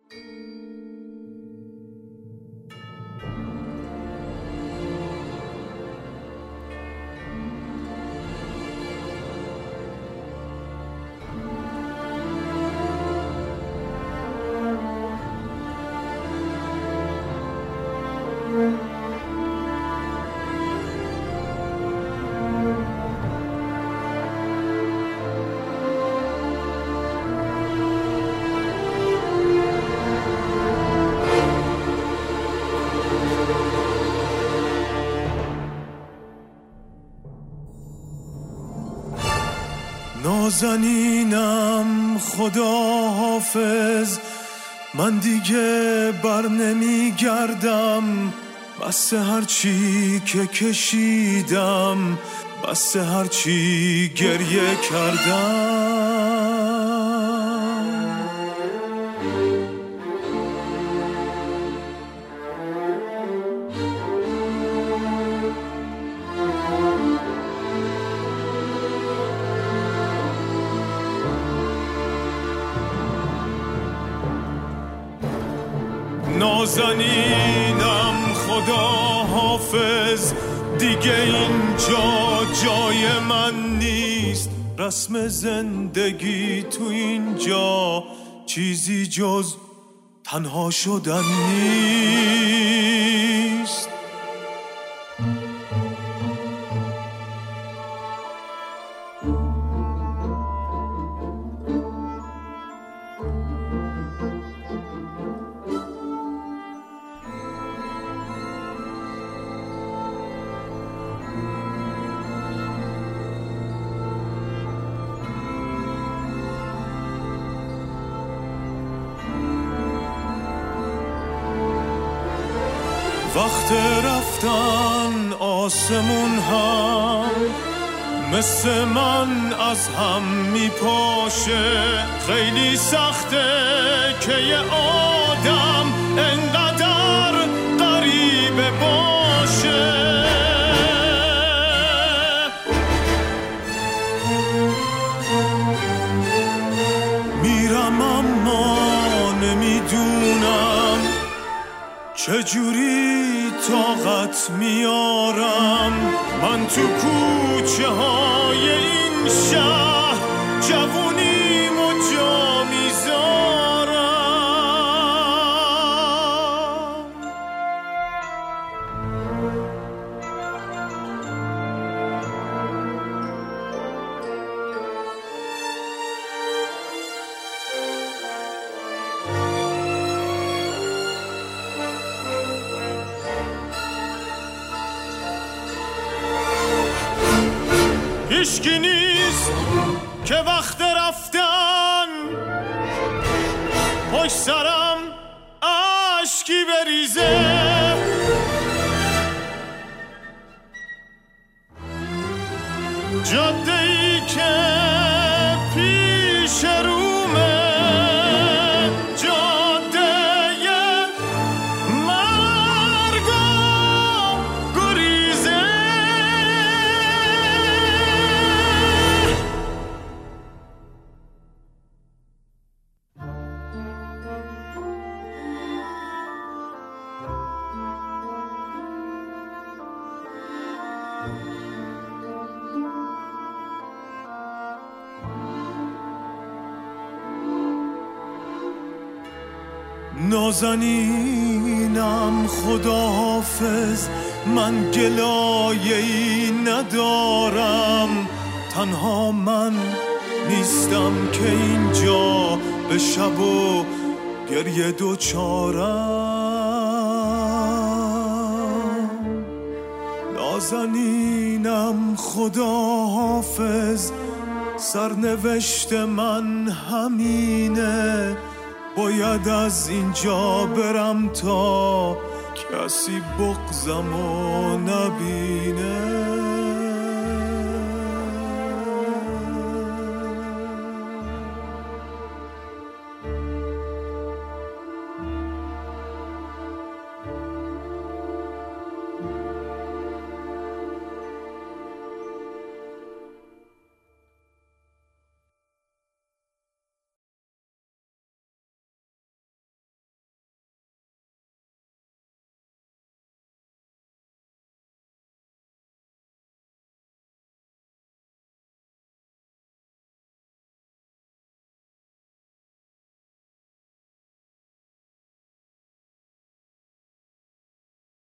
نازنینم خدا حافظ، من دیگه بر نمی گردم، بس هرچی که کشیدم، بس هرچی گریه کردم. نازنینم خدا حافظ، دیگه اینجا جای من نیست، رسم زندگی تو اینجا چیزی جز تنها شدن نیست. وقت رفتن آسمون هم مثل من از هم میپاشه، خیلی سخته که یه آدم انقدر غریبه باشه. میرم اما نمیدونم چجوری طاقت میارم، من تو کوچه های این شهر جوونیمو جا میذارم. هیچکی نیست که وقت رفتن پشت سرم اشکی بریزه، جاده‌ای که پیش رومه جاده مرگ و گریزه. نازنینم خدا حافظ، من گلایه‌ای ندارم، تنها من نیستم که اینجا به شب و گریه دوچارم. نازنینم خدا حافظ، سرنوشت من همینه، باید از اینجا برم تا کسی بغضمو نبینه.